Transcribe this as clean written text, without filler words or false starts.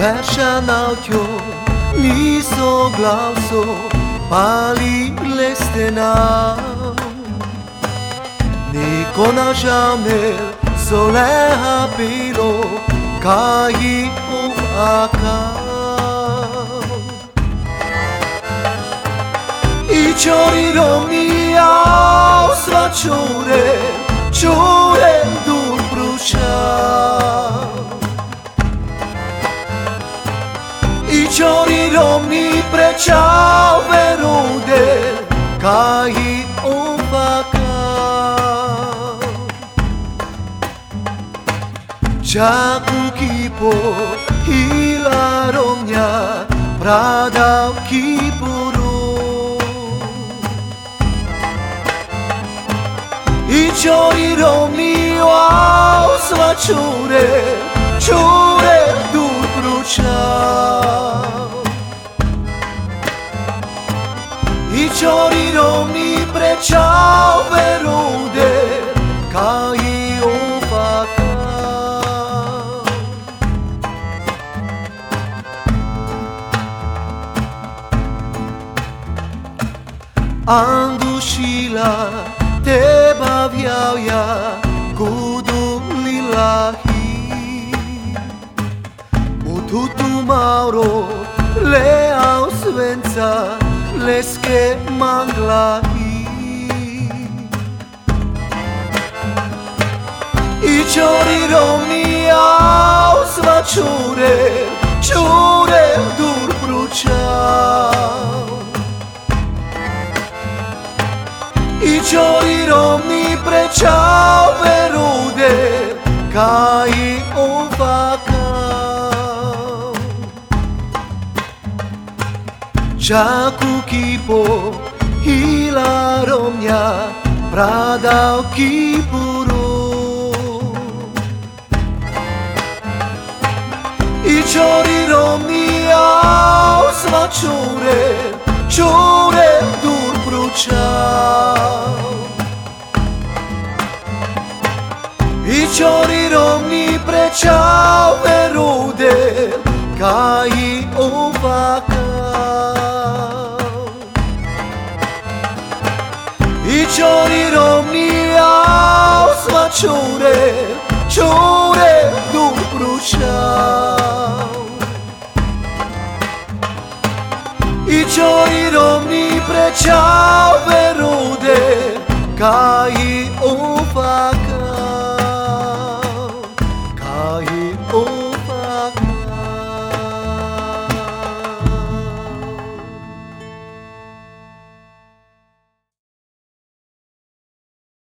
Verșanau-cio, niso glauso, pali lestenau. Nikona jamel, sole hapilo, kai akau. I ciori miau svaciure, ciure dur bruciau. I ciori romni preciau verude, kai opacau. Jaku kipo hila romnia, pradau kipuru. I ciori romni au svaciure, ciure dur bruciau. I ciori romni preciau verude, kai opacau. Andushila te baviauia kudu lilahi. Ututu mauro leau svența leske manglahi. I ciori romni au svaciure, ciure dur bruciau. I ciori romni preciau verude, kai opacau. Jaku kipo hila romnia, pradau kipuru. I ciori romni au svaciure, ciure dur bruciau. I ciori romni preciau verude, kai opacau. I ciori romni au svaciure, ciure dur bruciau. I ciori romni preciau